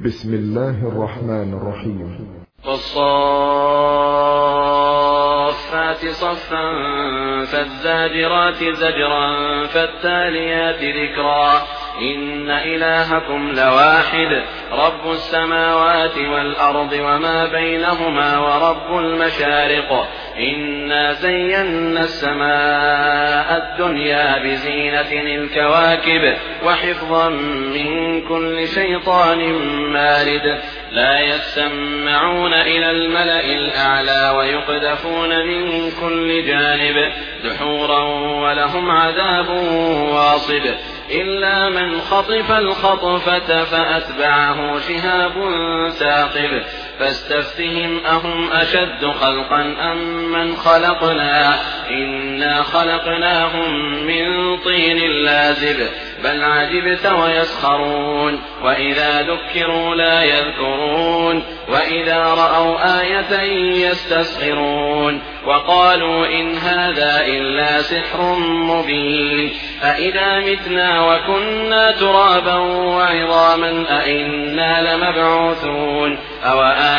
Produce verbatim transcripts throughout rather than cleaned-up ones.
بسم الله الرحمن الرحيم. والصافات صفا فالزاجرات زجرا فالتاليات ذكرا إن إلهكم لواحد رب السماوات والأرض وما بينهما ورب المشارق إنا زينا السماء الدنيا بزينة الكواكب وحفظا من كل شيطان مارد لا يسمعون إلى الملأ الأعلى ويقذفون من كل جانب دحورا ولهم عذاب واصب إلا من خطف الخطفة فأتبعه شهاب ثاقب فاستفتهم أهم أشد خلقا أم من خلقنا إنا خلقناهم من طين لازب بل عجبت ويسخرون وإذا ذكروا لا يذكرون وإذا رأوا آية يستسخرون وقالوا إن هذا إلا سحر مبين أإذا متنا وكنا ترابا وعظاما أإنا لمبعوثون أو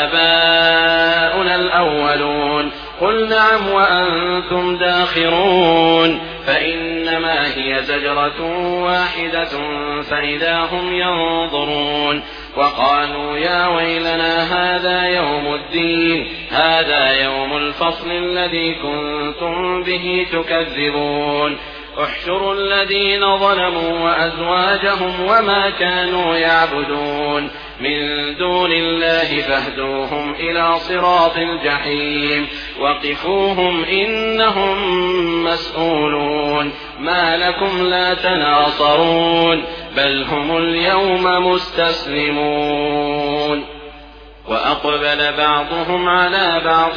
آباؤنا الأولون قل نعم وأنتم داخرون فإنما هي زجرة واحدة فإذا هم ينظرون وقالوا يا ويلنا هذا يوم الدين هذا يوم الفصل الذي كنتم به تكذبون احشروا الذين ظلموا وأزواجهم وما كانوا يعبدون من دون الله فاهدوهم إلى صراط الجحيم وقفوهم إنهم مسؤولون ما لكم لا تناصرون بل هم اليوم مستسلمون وأقبل بعضهم على بعض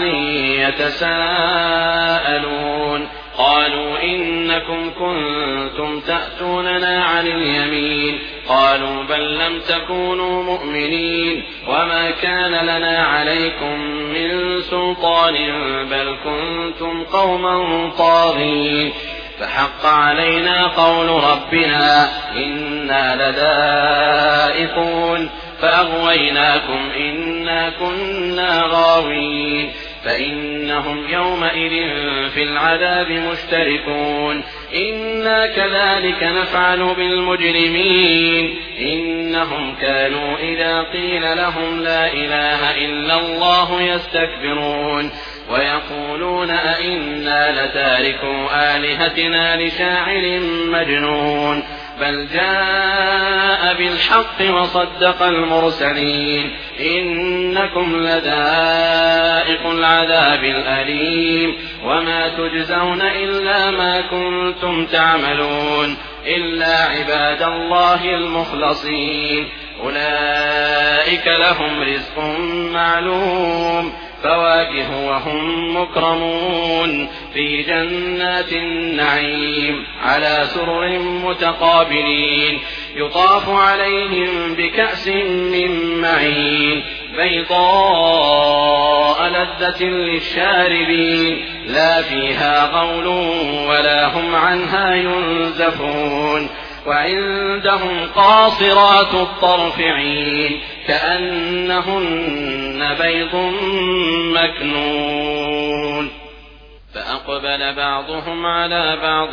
يتساءلون قالوا إنكم كنتم تأتوننا عن اليمين قالوا بل لم تكونوا مؤمنين وما كان لنا عليكم من سلطان بل كنتم قوما طاغين فحق علينا قول ربنا إنا لذائقون فأغويناكم إنا كنا غاوين فإنهم يومئذ في العذاب مشتركون إنا كذلك نفعل بالمجرمين إنهم كانوا إذا قيل لهم لا إله إلا الله يستكبرون ويقولون أئنا لتاركو آلهتنا لشاعر مجنون بل جاء بالحق وصدق المرسلين إنكم لذائق العذاب الأليم وما تجزون إلا ما كنتم تعملون إلا عباد الله المخلصين أولئك لهم رزق معلوم فواكه وهم مكرمون في جنات النعيم على سرر متقابلين يطاف عليهم بكأس من معين بيضاء لذة للشاربين لا فيها غول ولا هم عنها ينزفون وعندهم قاصرات الطرف عين كأنهن بيض مكنون فأقبل بعضهم على بعض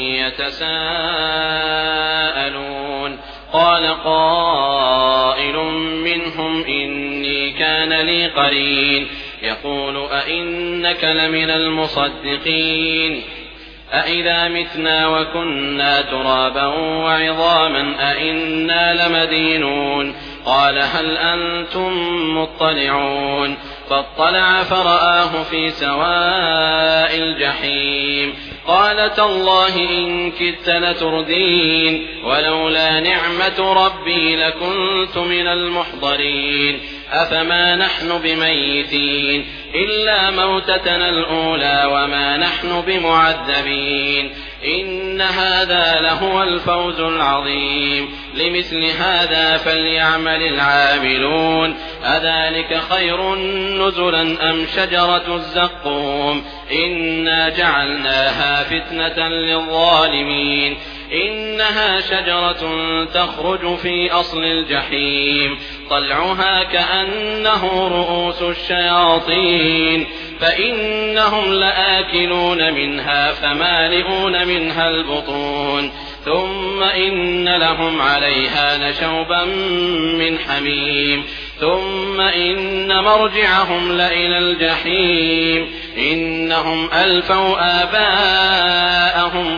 يتساءلون قال قائل منهم إني كان لي قرين يقول أئنك لمن المصدقين أإذا متنا وكنا ترابا وعظاما أئنا لمدينون قال هل أنتم مطلعون فاطلع فرآه في سواء الجحيم قال تالله إن كدت لتردين ولولا نعمة ربي لكنت من المحضرين أفما نحن بميتين إلا موتتنا الأولى وما نحن بمعذبين إن هذا لهو الفوز العظيم لمثل هذا فليعمل العاملون أذلك خير نزلا أم شجرة الزقوم إنا جعلناها فتنة للظالمين إنها شجرة تخرج في أصل الجحيم طلعها كأنه رؤوس الشياطين فإنهم لآكلون منها فمالئون منها البطون ثم إن لهم عليها لشوبا من حميم ثم إن مرجعهم لإلى الجحيم إنهم ألفوا آباءهم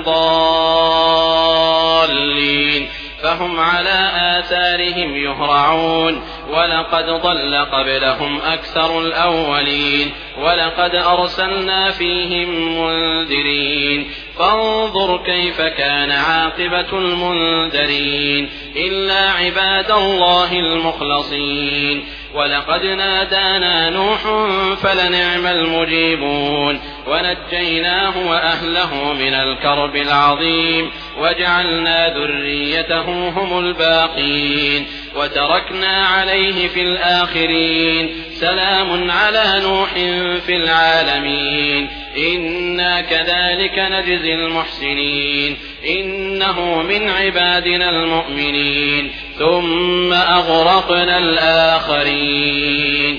ضالين فهم على آثارهم يهرعون ولقد ضل قبلهم أكثر الأولين ولقد أرسلنا فيهم منذرين فانظر كيف كان عاقبة المنذرين إلا عباد الله المخلصين ولقد نادانا نوح فلنعم المجيبون ونجيناه وأهله من الكرب العظيم وجعلنا ذريته هم الباقين وتركنا عليه في الآخرين سلام على نوح في العالمين إنا كذلك نجزي المحسنين إنه من عبادنا المؤمنين ثم أغرقنا الآخرين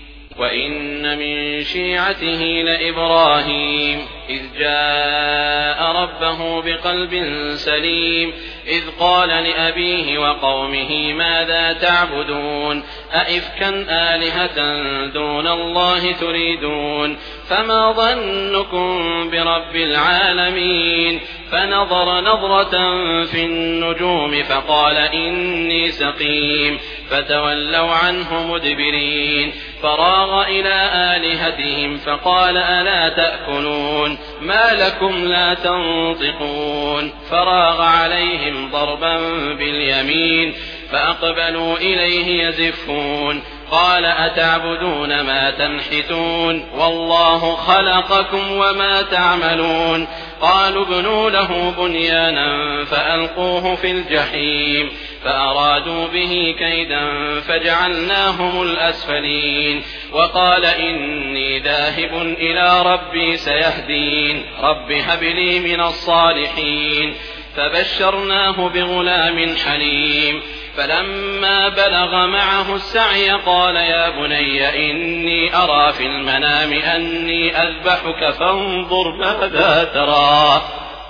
وإن من شيعته لإبراهيم إذ جاء ربه بقلب سليم إذ قال لأبيه وقومه ماذا تعبدون أئفكا آلهة دون الله تريدون فما ظنكم برب العالمين فنظر نظرة في النجوم فقال إني سقيم فتولوا عنه مدبرين فراغ إلى آلهتهم فقال ألا تأكلون ما لكم لا تنطقون فراغ عليهم ضربا باليمين فأقبلوا إليه يزفون قال أتعبدون ما تنحتون والله خلقكم وما تعملون قالوا ابنوا له بنيانا فألقوه في الجحيم فأرادوا به كيدا فجعلناهم الأسفلين وقال إني ذاهب إلى ربي سيهدين رب هب لي من الصالحين فبشرناه بغلام حليم فلما بلغ معه السعي قال يا بني إني أرى في المنام أني أذبحك فانظر ماذا ترى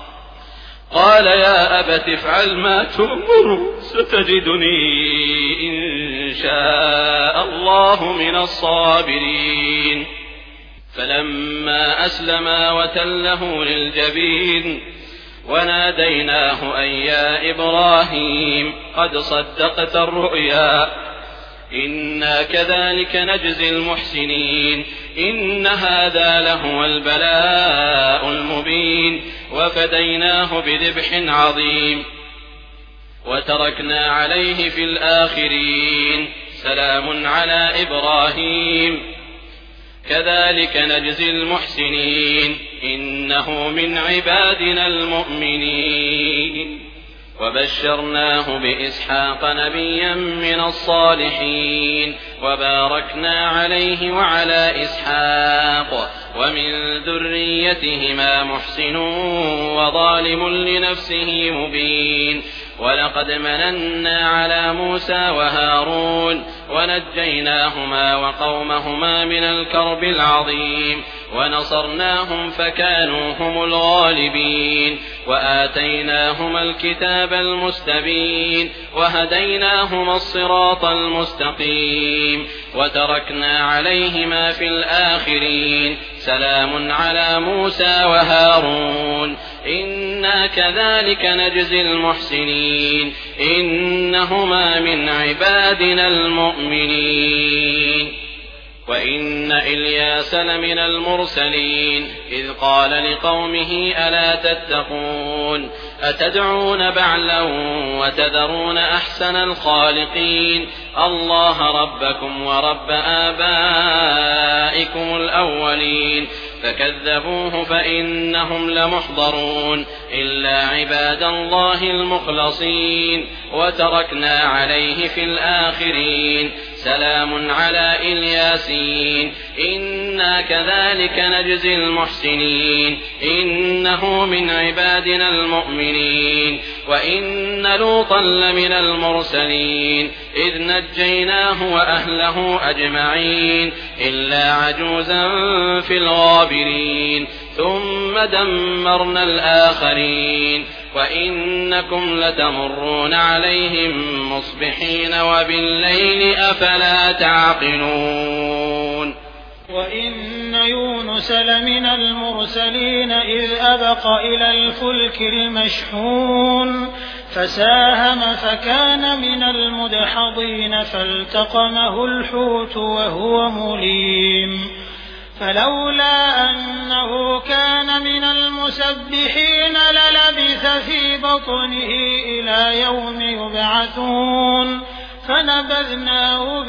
قال يا أبت افعل ما تؤمر ستجدني إن شاء الله من الصابرين فلما أسلما وتله للجبين وناديناه أن يا إبراهيم قد صدقت الرؤيا إنا كذلك نجزي المحسنين إن هذا لهو البلاء المبين وفديناه بذبح عظيم وتركنا عليه في الآخرين سلام على إبراهيم كذلك نجزي المحسنين إنه من عبادنا المؤمنين وبشرناه بإسحاق نبيا من الصالحين وباركنا عليه وعلى إسحاق ومن ذريتهما محسن وظالم لنفسه مبين ولقد مننا على موسى وهارون ونجيناهما وقومهما من الكرب العظيم ونصرناهم فكانوا هم الغالبين وآتيناهما الكتاب المستبين وهديناهما الصراط المستقيم وتركنا عليهما في الآخرين سلام على موسى وهارون إنا كذلك نجزي المحسنين إنهما من عبادنا المؤمنين وإن إلياس لمن المرسلين إذ قال لقومه ألا تتقون أتدعون بعلا وتذرون أحسن الخالقين الله ربكم ورب آبائكم الأولين فكذبوه فإنهم لمحضرون إلا عباد الله المخلصين وتركنا عليه في الآخرين سلام على الياسين إنا كذلك نجزي المحسنين إنه من عبادنا المؤمنين وإن لوطا لمن المرسلين إذ نجيناه وأهله أجمعين إلا عجوزا في الغابرين ثم دمرنا الآخرين وإنكم لتمرون عليهم مصبحين وبالليل أفلا تعقلون وإن يونس لمن المرسلين إذ أبق إلى الفلك المشحون فساهم فكان من المدحضين فالتقمه الحوت وهو مليم فلولا أنه كان من المسبحين للبث في بطنه إلى يوم يبعثون فنبذناه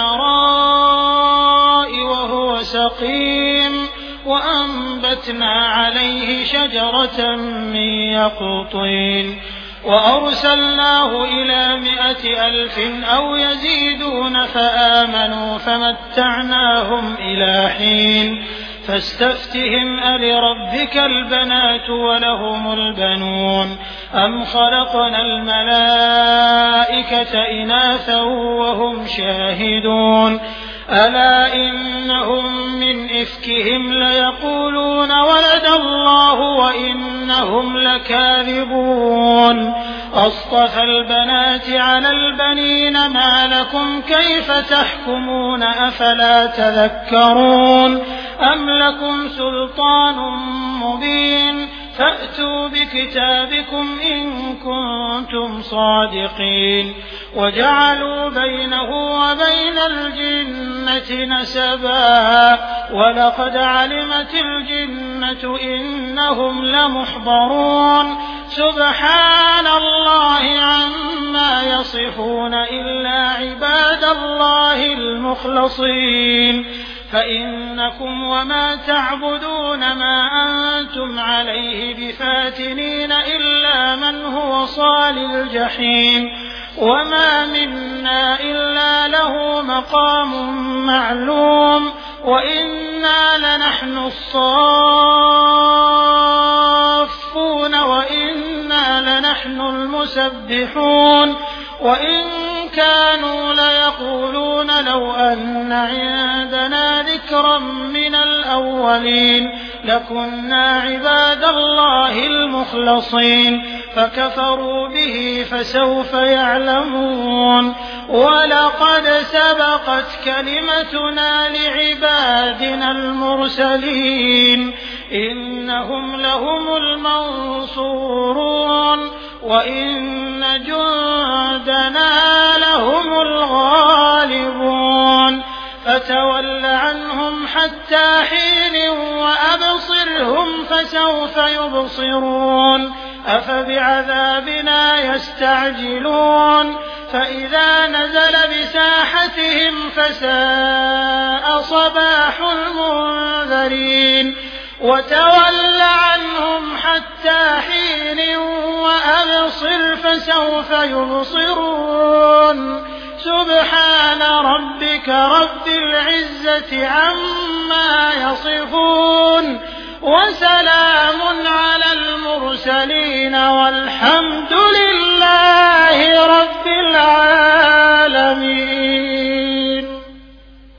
بالعراء وهو سقيم وأنبتنا عليه شجرة من يقطين وأرسلناه إلى مائة ألف أو يزيدون فآمنوا فمتعناهم إلى حين فاستفتهم ألربك البنات ولهم البنون أم خلقنا الملائكة إناثا وهم شاهدون ألا إنهم من إفكهم ليقولون ولد الله وإنهم لكاذبون أصطفى البنات على البنين ما لكم كيف تحكمون أفلا تذكرون أم لكم سلطان مبين فأتوا بكتابكم إن كنتم صادقين وجعلوا بينه وبين الجنة نسبا ولقد علمت الجنة إنهم لمحضرون سبحان الله عما يصفون إلا عباد الله المخلصين فإنكم وما تعبدون ما أنتم عليه بفاتنين إلا من هو صال الجحيم وما منا إلا له مقام معلوم وإنا لنحن الصافون وإنا لنحن المسبحون وإن كانوا ليقولون لو أن عندنا ذكرا من الأولين لكنا عباد الله المخلصين فكفروا به فسوف يعلمون ولقد سبقت كلمتنا لعبادنا المرسلين إنهم لهم المنصورون وإن جندنا لهم الغالبون فتول عنهم حتى حين وأبصرهم فسوف يبصرون أفبعذابنا يستعجلون فإذا نزل بساحتهم فساء صباح المنذرين وتول عنهم حتى حين وأبصر فسوف يبصرون سبحان ربك رب العزة عما يصفون وسلام على المرسلين والحمد لله